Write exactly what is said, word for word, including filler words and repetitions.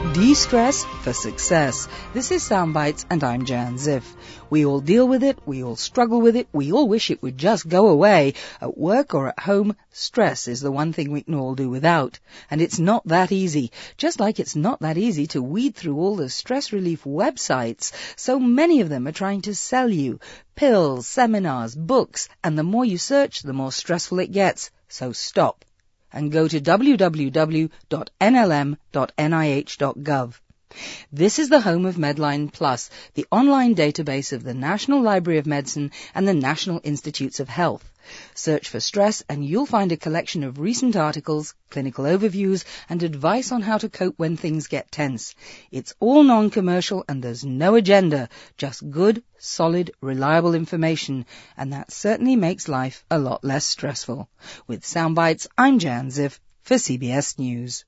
De-stress for success. This is Soundbites and I'm Jan Ziff. We all deal with it, we all struggle with it, we all wish it would just go away. At work or at home, stress is the one thing we can all do without. And it's not that easy. Just like it's not that easy to weed through all the stress relief websites. So many of them are trying to sell you pills, seminars, books, and the more you search, the more stressful it gets. So stop. And go to w w w dot n l m dot n i h dot gov. This is the home of Medline Plus, the online database of the National Library of Medicine and the National Institutes of Health. Search for stress and you'll find a collection of recent articles, clinical overviews, and advice on how to cope when things get tense. It's all non-commercial and there's no agenda, just good, solid, reliable information, and that certainly makes life a lot less stressful. With Soundbites, I'm Jan Ziff for C B S News.